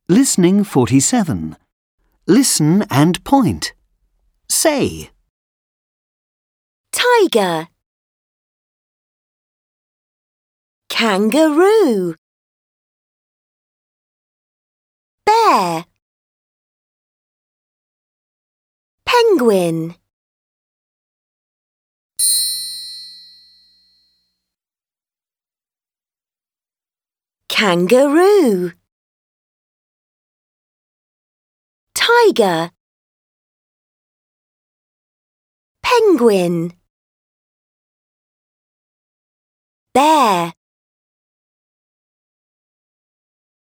Listening 47. Listen and point. Say. Tiger, kangaroo, bear, penguin, kangaroo, tiger, penguin, bear.